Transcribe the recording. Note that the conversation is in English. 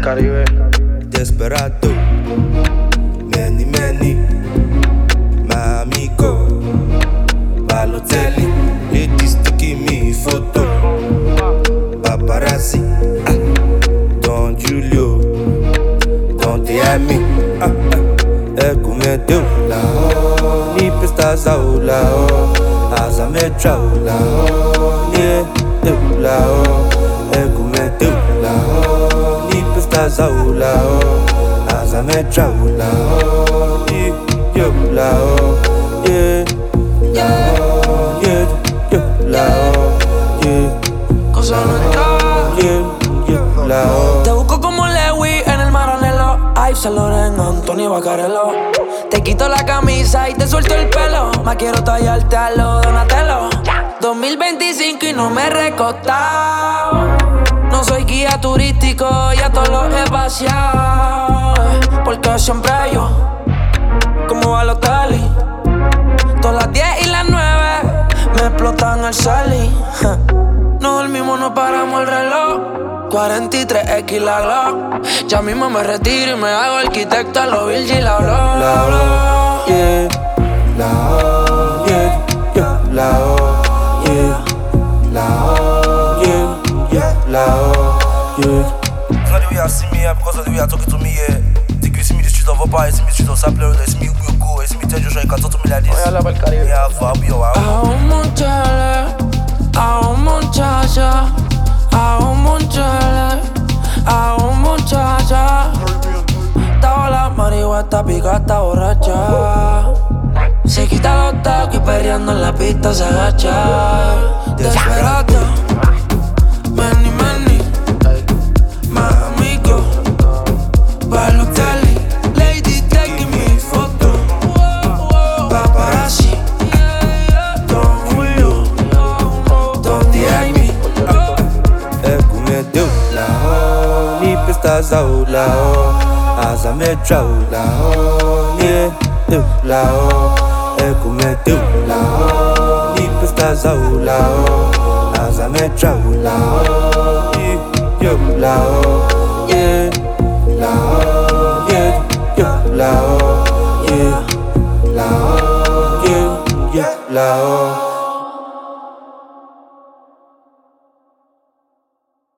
Caribe. Desperado, many, my amigo, Balotelli, ladies taking me photo, paparazzi, Don Julio, Don Diami, Ecumedeu, lao, ni pestas ao lao, azametra lao, nie deu lao, Ecumedeu lao, ni pestas ao lao, azametra lao, ni yo lao, yeah, lao, yeah, yo lao, yeah, cosa no está. yeah, lao. Te busco como Lewy en el Maranello. Yves Saint Laurent, Anthony Bacarello. Te quito la camisa y te suelto el pelo. Más quiero tallarte a lo Donatello. 2025 y no me he recostado. No soy guía turístico, ya todos los he vaciado. Porque siempre yo, como Balotelli. Todas las 10 y las 9 me explotan el Sally. No dormimos, no paramos el reloj. 43X la Glock. Ya mismo me retiro y me hago arquitecto a lo Virgil la Lao, yeah, lao, yeah, yeah, lao, yeah, lao, yeah, yeah, lao, yeah. It's not the way I see me, because of the way you're talking to me, yeah. Think you see me the street of Opa, you see me the street of Sapler, you see me you go, you see me tell Joshua, you can talk to me like this. Voy a hablar para el Caribe. Yeah, I'll be your A un monchale, a un muchacha, a un monchale, a un muchacha. Estaba la marihuana, está pica, está borracha. Se quita los tacos y perreando en la pista se agacha. Desperado, many, my amigo, Balotelli, lady taking me photo, paparazzi, Don Julio, Don Diami. Ecumedeu lao, ni pestas ao lao, azametra lao, nie deu lao, Ecumedeu lao, ni pestas ao lao, azametra lao, ni yo lao, yeah, lao.